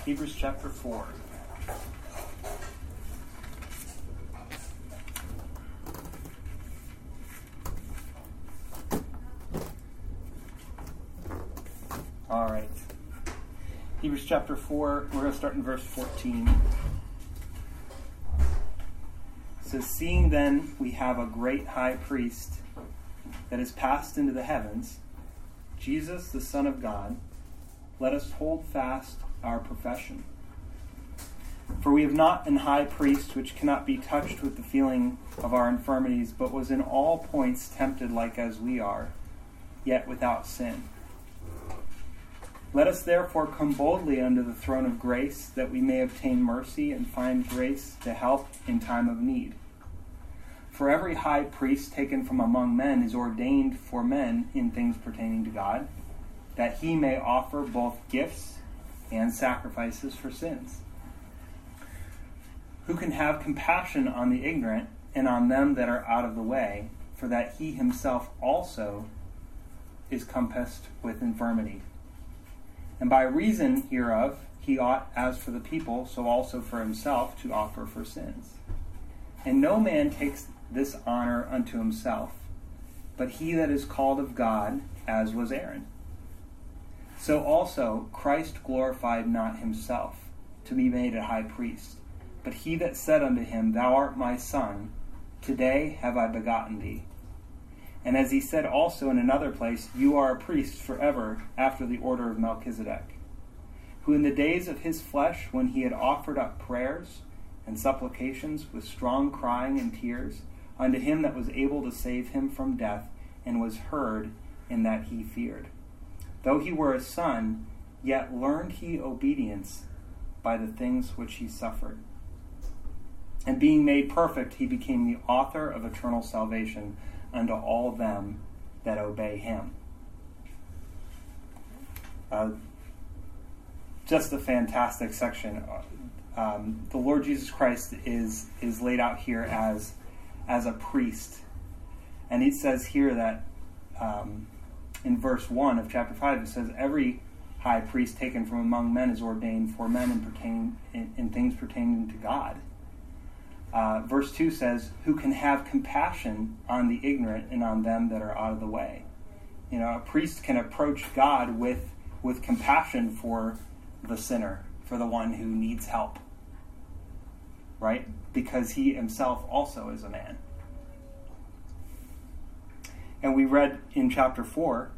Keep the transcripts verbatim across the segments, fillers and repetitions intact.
Hebrews chapter four. All right. Hebrews chapter four, we're going to start in verse fourteen. It says, "Seeing then we have a great high priest that is passed into the heavens, Jesus, the Son of God, let us hold fast our profession. For we have not an high priest which cannot be touched with the feeling of our infirmities, but was in all points tempted like as we are, yet without sin. Let us therefore come boldly under the throne of grace, that we may obtain mercy and find grace to help in time of need. For every high priest taken from among men is ordained for men in things pertaining to God, that he may offer both gifts and sacrifices for sins. Who can have compassion on the ignorant and on them that are out of the way, for that he himself also is compassed with infirmity. And by reason hereof he ought, as for the people, so also for himself, to offer for sins. And no man takes this honor unto himself, but he that is called of God, as was Aaron. So also Christ glorified not himself, to be made a high priest, but he that said unto him, Thou art my son, today have I begotten thee. And as he said also in another place, You are a priest forever, after the order of Melchizedek, who in the days of his flesh, when he had offered up prayers and supplications with strong crying and tears, unto him that was able to save him from death, and was heard in that he feared. Though he were a son, yet learned he obedience by the things which he suffered. And being made perfect, he became the author of eternal salvation unto all them that obey him." Uh, just a fantastic section. Um, the Lord Jesus Christ is is laid out here as as a priest, and it says here that um, in verse one of chapter five, it says, "Every high priest taken from among men is ordained for men in pertain in, in things pertaining to God." Uh, verse two says, "Who can have compassion on the ignorant and on them that are out of the way." You know, a priest can approach God with with compassion for the sinner, for the one who needs help, right? Because he himself also is a man. And we read in chapter four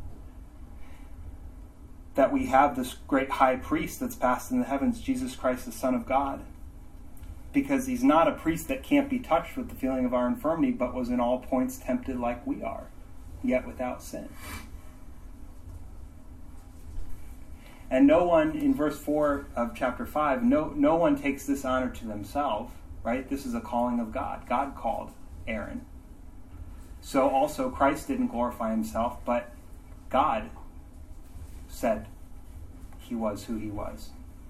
that we have this great high priest that's passed in the heavens, Jesus Christ, the Son of God. Because he's not a priest that can't be touched with the feeling of our infirmity, but was in all points tempted like we are, yet without sin. And no one, in verse four of chapter five, no, no one takes this honor to themselves, right? This is a calling of God. God called Aaron. So also Christ didn't glorify himself, but God said he was who he was.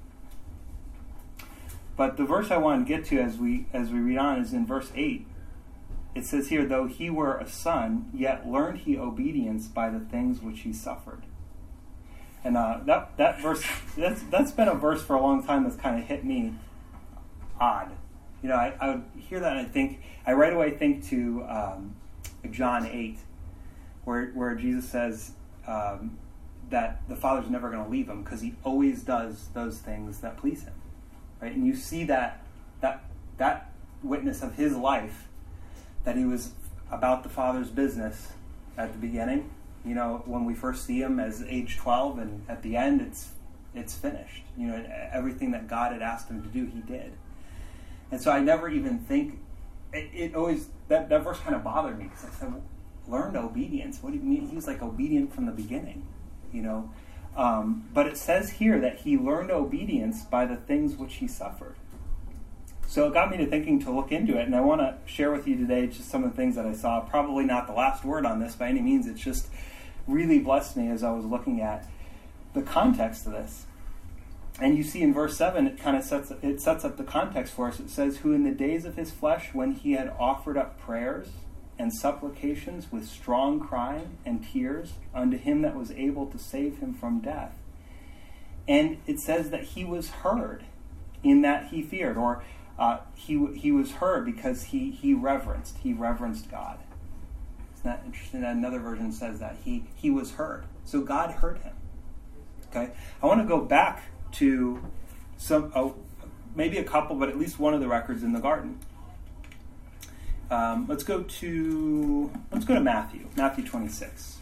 But the verse I want to get to as we as we read on is in verse eight. It says here, "Though he were a son, yet learned he obedience by the things which he suffered." And uh, that that verse, that's that's been a verse for a long time that's kind of hit me odd. You know, I, I would hear that and I think, I right away think to um, John eight, where where Jesus says um, that the Father's never going to leave him because he always does those things that please him. Right? And you see that that that witness of his life, that he was about the Father's business at the beginning. You know, when we first see him as age twelve, and at the end, it's it's finished. You know, everything that God had asked him to do, he did. And so I never even think it, it always that that verse kind of bothered me because I said, "Learned obedience. What do you mean? He was like obedient from the beginning." You know. Um, but it says here that he learned obedience by the things which he suffered. So it got me to thinking to look into it, and I want to share with you today just some of the things that I saw. Probably not the last word on this by any means. It's just really blessed me as I was looking at the context of this. And you see in verse seven, it kind of sets it sets up the context for us. It says, "Who in the days of his flesh, when he had offered up prayers and supplications with strong crying and tears unto him that was able to save him from death, And it says that he was heard in that he feared, or uh, he he was heard because he, he reverenced. He reverenced God. Isn't that interesting? Another version says that he, he was heard. So God heard him. Okay? I want to go back to some, oh, maybe a couple, but at least one of the records in the garden. Um, let's go to let's go to Matthew, Matthew twenty-six.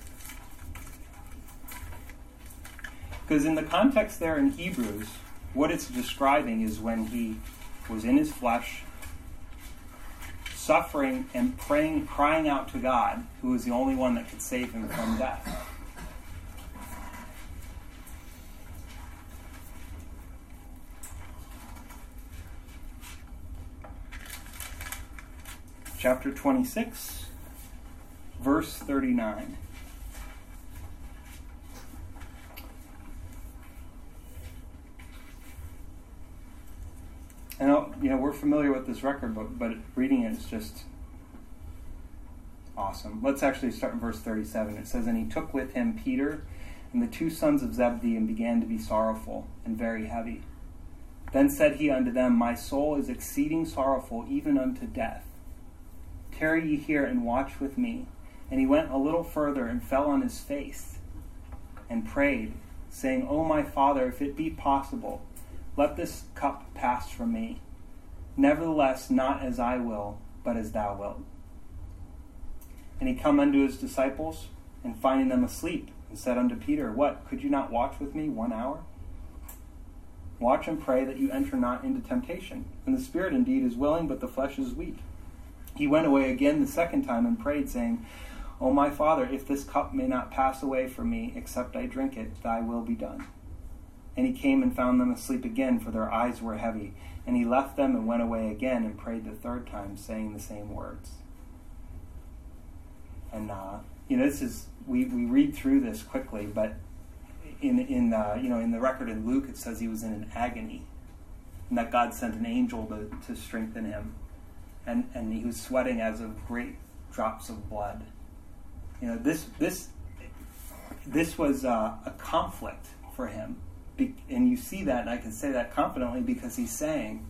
Because in the context there in Hebrews, what it's describing is when he was in his flesh, suffering and praying, crying out to God, who was the only one that could save him from death. Chapter twenty-six, verse thirty-nine. And you know, we're familiar with this record, but, but reading it is just awesome. Let's actually start in verse thirty-seven. It says, "And he took with him Peter and the two sons of Zebedee, and began to be sorrowful and very heavy. Then said he unto them, My soul is exceeding sorrowful, even unto death. Tarry ye here and watch with me. And he went a little further and fell on his face and prayed, saying, O my Father, if it be possible, let this cup pass from me. Nevertheless, not as I will, but as thou wilt. And he come unto his disciples, and finding them asleep, and said unto Peter, What, could you not watch with me one hour? Watch and pray that you enter not into temptation. And the spirit indeed is willing, but the flesh is weak. He went away again the second time and prayed, saying, O my Father, if this cup may not pass away from me, except I drink it, thy will be done. And he came and found them asleep again, for their eyes were heavy. And he left them and went away again and prayed the third time, saying the same words." And, uh, you know, this is, we, we read through this quickly, but in, in uh, you know, in the record in Luke, it says he was in an agony, and that God sent an angel to, to strengthen him. And, and he was sweating as of great drops of blood. You know, this this this was uh, a conflict for him. Be- and you see that, and I can say that confidently because he's saying,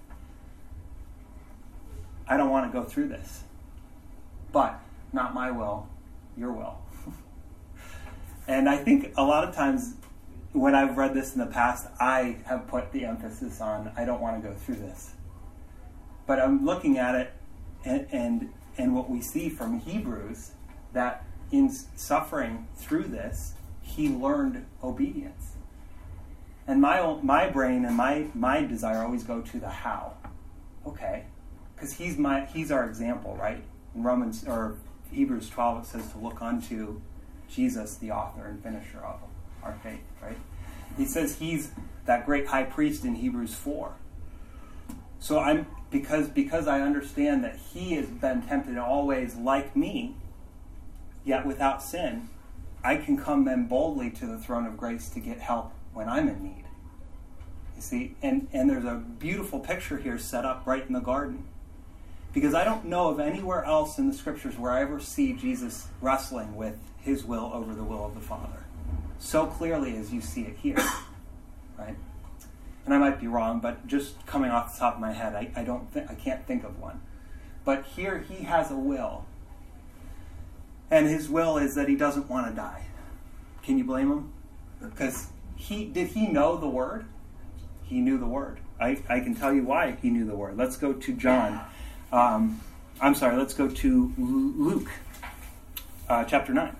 I don't want to go through this. But not my will, your will. And I think a lot of times when I've read this in the past, I have put the emphasis on, I don't want to go through this. But I'm looking at it, and, and and what we see from Hebrews, that in suffering through this, he learned obedience. And my my brain and my my desire always go to the how. Okay, because he's my he's our example, right? In Romans or Hebrews twelve, it says to look unto Jesus, the author and finisher of our faith, right? He says he's that great high priest in Hebrews four. So I'm because because I understand that he has been tempted in all ways like me, yet without sin, I can come then boldly to the throne of grace to get help when I'm in need. You see, and, and there's a beautiful picture here set up right in the garden. Because I don't know of anywhere else in the scriptures where I ever see Jesus wrestling with his will over the will of the Father so clearly as you see it here, right? And I might be wrong, but just coming off the top of my head, I, I don't th- I can't think of one. But here he has a will. And his will is that he doesn't want to die. Can you blame him? Because he did he know the word? He knew the word. I, I can tell you why he knew the word. Let's go to John. Um, I'm sorry, let's go to Luke, uh, chapter nine.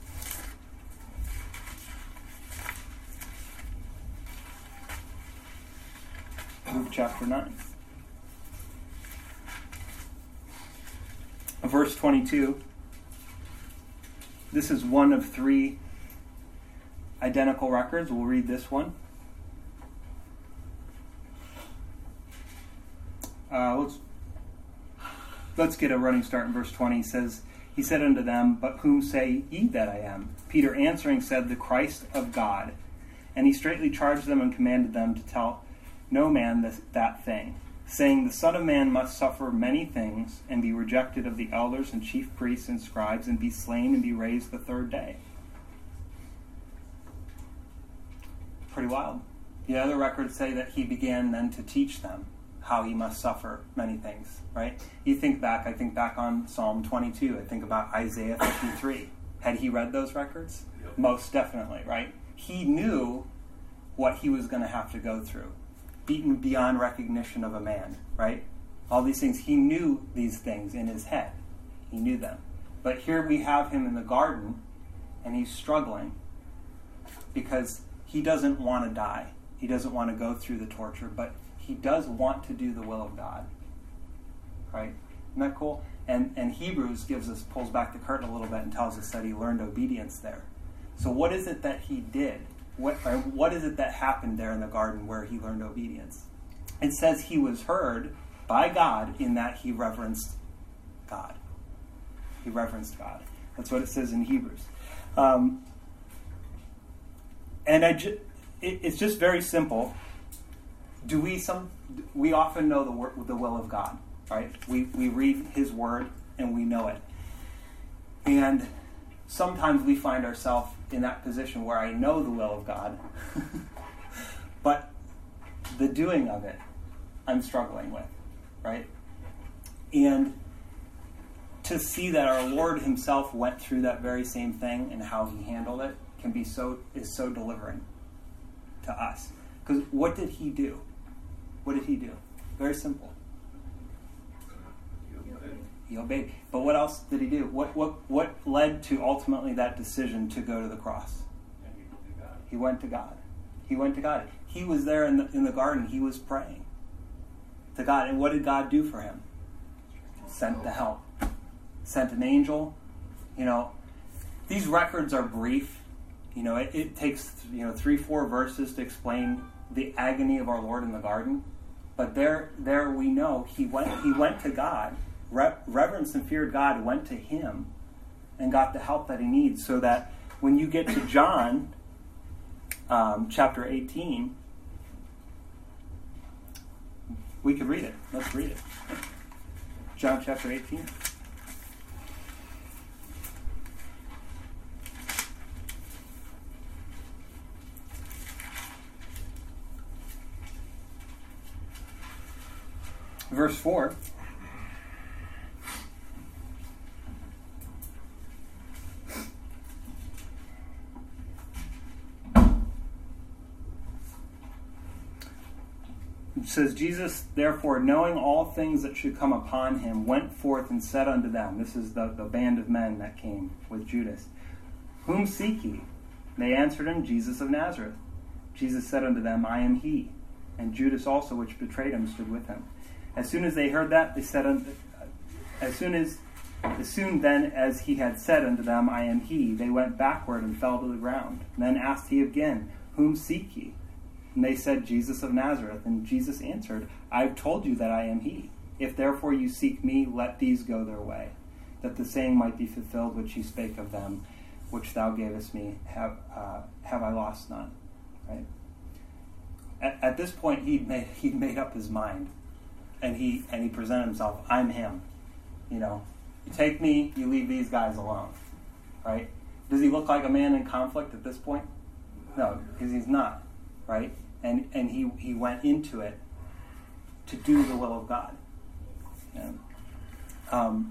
Luke chapter nine. Verse twenty-two. This is one of three identical records. We'll read this one. Uh, let's let's get a running start in verse twenty. He says, He said unto them, But whom say ye that I am? Peter answering said, The Christ of God. And he straitly charged them and commanded them to tell no man this, that thing, saying, The Son of Man must suffer many things, and be rejected of the elders and chief priests and scribes, and be slain and be raised the third day. pretty wild. The other records say that he began then to teach them how he must suffer many things, right? You think back, I think back on Psalm twenty-two, I think about Isaiah fifty-three. Had he read those records? Yep. Most definitely, right? He knew what he was going to have to go through. Beaten beyond recognition of a man, right? All these things, he knew these things in his head. He knew them. But here we have him in the garden, and he's struggling because he doesn't want to die. He doesn't want to go through the torture, but he does want to do the will of God. Right? Isn't that cool? And and Hebrews gives us, pulls back the curtain a little bit and tells us that he learned obedience there. So what is it that he did? What or what is it that happened there in the garden where he learned obedience? It says he was heard by God in that he reverenced God. He reverenced God. That's what it says in Hebrews. Um, and I ju- it, it's just very simple. Do we some? We often know the wor- the will of God, right? We we read His Word and we know it. And sometimes we find ourselves in that position where I know the will of God, but the doing of it, I'm struggling with, right? And to see that our Lord Himself went through that very same thing and how He handled it can be so is so delivering to us. Because what did He do? What did He do? Very simple. He obeyed. He obeyed. But what else did He do? What what what led to ultimately that decision to go to the cross? He went to God. He went to God. He was there in the in the garden. He was praying to God. And what did God do for him? Sent the help. Sent an angel. You know, these records are brief. You know, it, it takes, you know, three, four verses to explain the agony of our Lord in the garden. But there, there we know he went. He went to God. Re- reverenced and feared God. Went to Him, and got the help that he needs. So that when you get to John, um, chapter eighteen, we could read it. Let's read it. John chapter eighteen. Verse four. It says, Jesus, therefore, knowing all things that should come upon him, went forth and said unto them, this is the, the band of men that came with Judas, whom seek ye? They answered him, Jesus of Nazareth. Jesus said unto them, I am he. And Judas also, which betrayed him, stood with him. As soon as they heard that, they said unto, as soon as, as soon then as he had said unto them, I am he, they went backward and fell to the ground. Then asked he again, whom seek ye? And they said, Jesus of Nazareth. And Jesus answered, I have told you that I am he. If therefore you seek me, let these go their way, that the saying might be fulfilled which he spake of them, which thou gavest me, have uh, have I lost none. Right? At, at this point, he'd made he'd made up his mind, and he and he presented himself. I'm him. You know, you take me, you leave these guys alone. Right? Does he look like a man in conflict at this point? No, because he's not. Right? And and he, he went into it to do the will of God. Yeah. Um,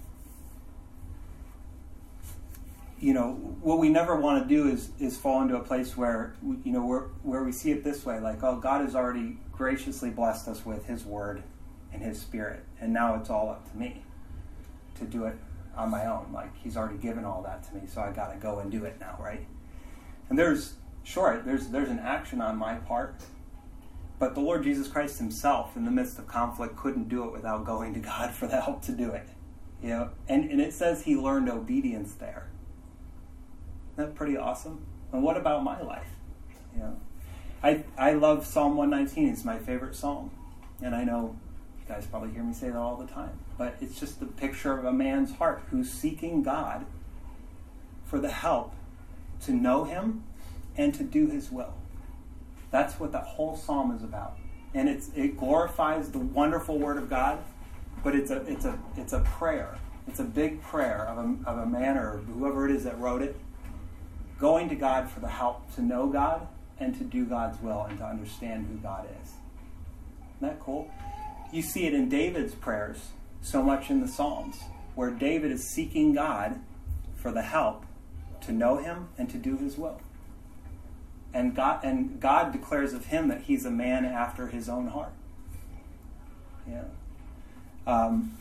you know, what we never want to do is is fall into a place where, you know, where, where we see it this way, like, oh, God has already graciously blessed us with His Word and His Spirit, and now it's all up to me to do it on my own. Like, He's already given all that to me, so I got to go and do it now, right? And there's Sure, there's there's an action on my part, but the Lord Jesus Christ Himself, in the midst of conflict, couldn't do it without going to God for the help to do it. You know, and, and it says He learned obedience there. Isn't that pretty awesome? And what about my life? You know, I I love Psalm one nineteen. It's my favorite psalm, and I know you guys probably hear me say that all the time. But it's just the picture of a man's heart who's seeking God for the help to know Him and to do His will. That's what the whole psalm is about. And it's it glorifies the wonderful Word of God, but it's a it's a it's a prayer. It's a big prayer of a of a man or whoever it is that wrote it, going to God for the help to know God and to do God's will and to understand who God is. Isn't that cool? You see it in David's prayers so much in the Psalms, where David is seeking God for the help to know him and to do his will. And God, and God declares of him that he's a man after his own heart. Yeah. Um,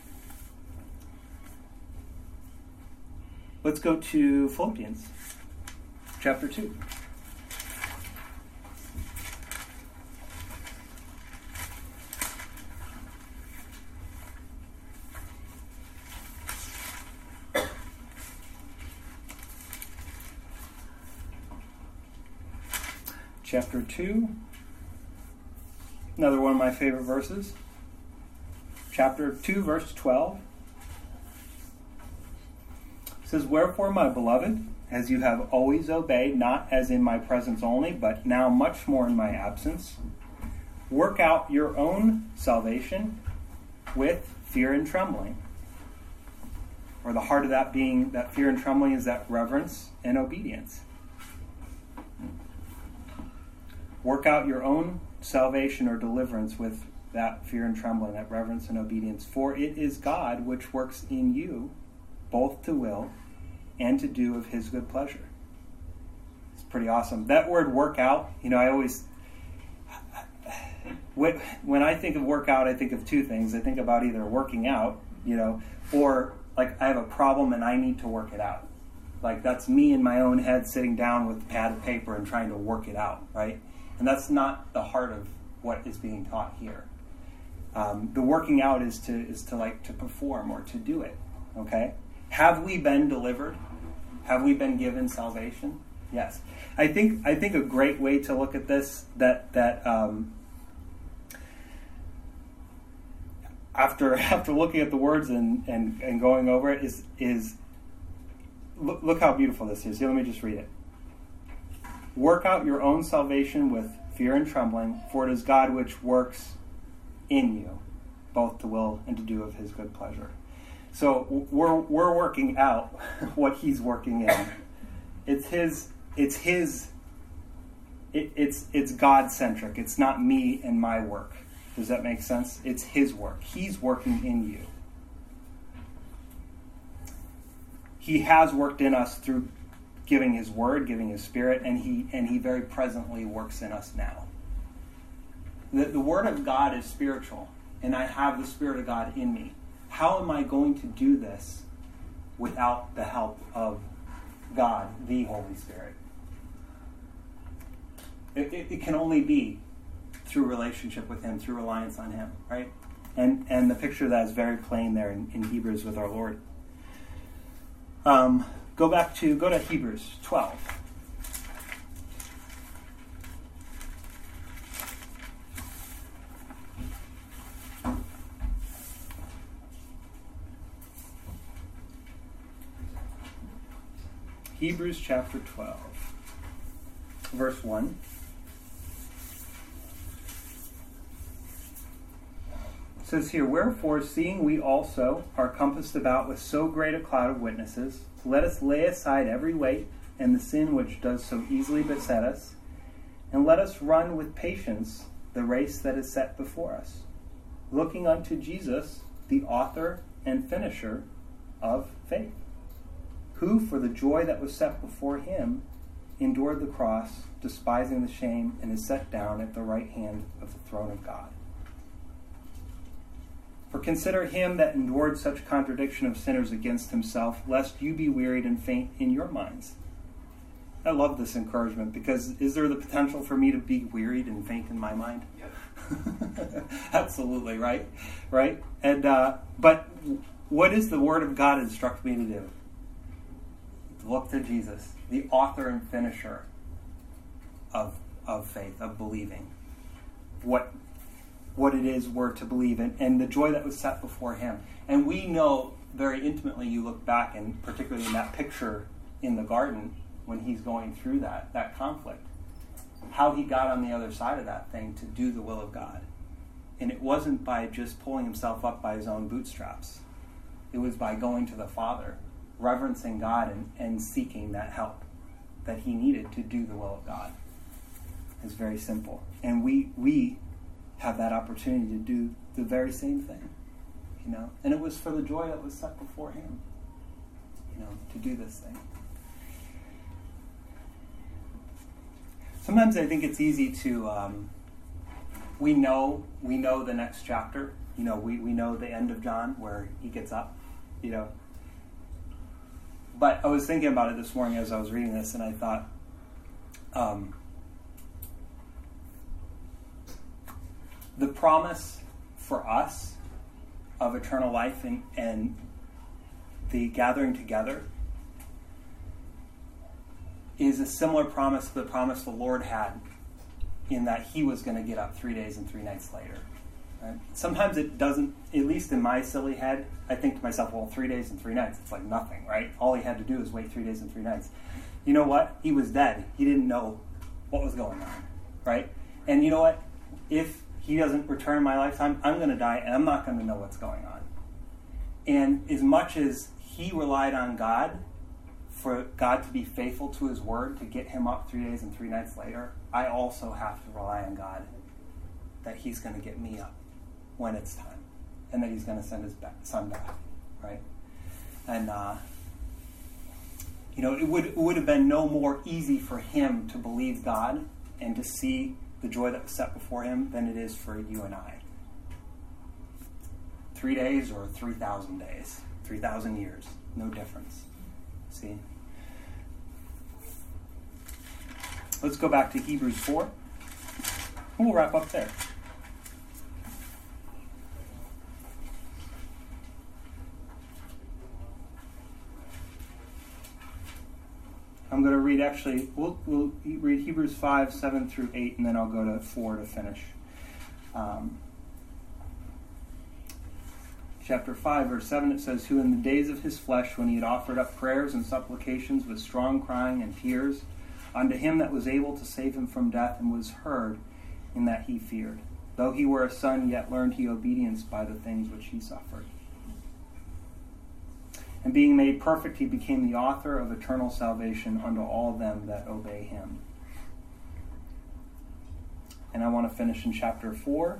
let's go to Philippians chapter two. Chapter two, another one of my favorite verses. Chapter two, verse twelve. It says, "Wherefore, my beloved, as you have always obeyed, not as in my presence only, but now much more in my absence, work out your own salvation with fear and trembling." Or the heart of that being, that fear and trembling is that reverence and obedience. Work out your own salvation or deliverance with that fear and trembling, that reverence and obedience. For it is God which works in you both to will and to do of his good pleasure. It's pretty awesome. That word work out, you know, I always, when I think of work out, I think of two things. I think about either working out, you know, or like I have a problem and I need to work it out. Like that's me in my own head sitting down with a pad of paper and trying to work it out, right? And that's not the heart of what is being taught here. Um, the working out is to is to like to perform or to do it. Okay? Have we been delivered? Have we been given salvation? Yes. I think I think a great way to look at this that that um, after after looking at the words and, and, and going over it is is look, look how beautiful this is. Here, let me just read it. Work out your own salvation with fear and trembling, for it is God which works in you, both to will and to do of his good pleasure. So we're we're working out what he's working in. It's his. It's his. It, it's it's God centric. It's not me and my work. Does that make sense? It's his work. He's working in you. He has worked in us through giving his word, giving his spirit, and he and he very presently works in us now. The, the word of God is spiritual, and I have the Spirit of God in me. How am I going to do this without the help of God, the Holy Spirit? It, it, it can only be through relationship with him, through reliance on him, right? And and the picture of that is very plain there in, in Hebrews with our Lord. Um, go back to, go to Hebrews twelve. Hebrews chapter twelve, verse one. It says here, "Wherefore, seeing we also are compassed about with so great a cloud of witnesses, let us lay aside every weight and the sin which does so easily beset us, and let us run with patience the race that is set before us, looking unto Jesus, the author and finisher of faith, who for the joy that was set before him endured the cross, despising the shame, and is set down at the right hand of the throne of God. For consider him that endured such contradiction of sinners against himself, lest you be wearied and faint in your minds." I love this encouragement, because is there the potential for me to be wearied and faint in my mind? Yep. Absolutely, right? Right? And uh, but what does the Word of God instruct me to do? Look to Jesus, the author and finisher of of faith, of believing. What what it is we're to believe in, and the joy that was set before him. And we know very intimately, you look back, and particularly in that picture in the garden, when he's going through that, that conflict, how he got on the other side of that thing to do the will of God. And it wasn't by just pulling himself up by his own bootstraps. It was by going to the Father, reverencing God, and, and seeking that help that he needed to do the will of God. is very simple. And we we have that opportunity to do the very same thing. You know? And it was for the joy that was set before him. You know, to do this thing. Sometimes I think it's easy to um, we know we know the next chapter. You know, we, we know the end of John where he gets up, you know. But I was thinking about it this morning as I was reading this, and I thought, um, the promise for us of eternal life and, and the gathering together is a similar promise to the promise the Lord had in that he was going to get up three days and three nights later. Right? Sometimes it doesn't, at least in my silly head, I think to myself, well, three days and three nights, it's like nothing, right? All he had to do was wait three days and three nights. You know what? He was dead. He didn't know what was going on, right? And you know what? If he doesn't return in my lifetime, I'm going to die, and I'm not going to know what's going on. And as much as he relied on God, for God to be faithful to his word, to get him up three days and three nights later, I also have to rely on God that he's going to get me up when it's time, and that he's going to send his son back, right? And, uh, you know, it would, it would have been no more easy for him to believe God and to see the joy that was set before him than it is for you and I. Three days or three thousand days, three thousand years, no difference. See? Let's go back to Hebrews four. We'll wrap up there. I'm going to read, actually, we'll, we'll read Hebrews five, seven through eight, and then I'll go to four to finish. Um, chapter five, verse seven, it says, "Who in the days of his flesh, when he had offered up prayers and supplications with strong crying and tears, unto him that was able to save him from death, and was heard in that he feared. Though he were a son, yet learned he obedience by the things which he suffered. And being made perfect, he became the author of eternal salvation unto all them that obey him." And I want to finish in chapter four.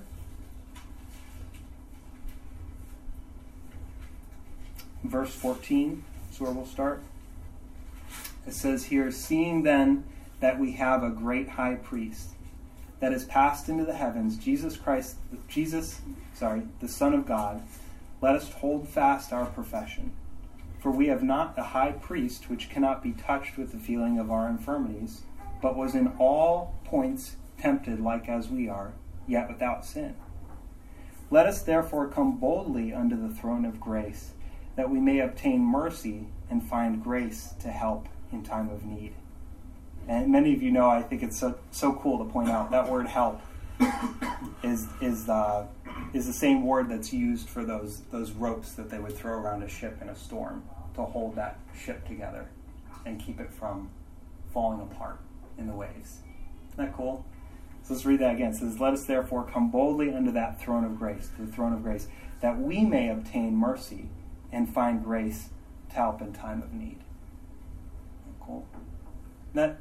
Verse fourteen is where we'll start. It says here, "Seeing then that we have a great high priest that is passed into the heavens, Jesus Christ, Jesus, sorry, the Son of God, let us hold fast our profession. For we have not a high priest which cannot be touched with the feeling of our infirmities, but was in all points tempted like as we are, yet without sin. Let us therefore come boldly unto the throne of grace, that we may obtain mercy and find grace to help in time of need." And many of you know, I think it's so so cool to point out that word "help" is is the is the same word that's used for those those ropes that they would throw around a ship in a storm to hold that ship together and keep it from falling apart in the waves. Isn't that cool? So let's read that again. It says, "Let us therefore come boldly unto that throne of grace, to the throne of grace, that we may obtain mercy and find grace to help in time of need." Cool. That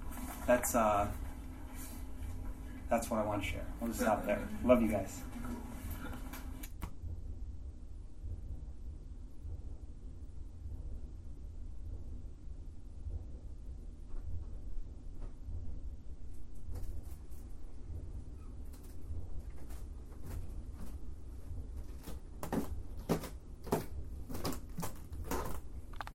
that's uh that's what I want to share. I'll just stop there. Love you guys.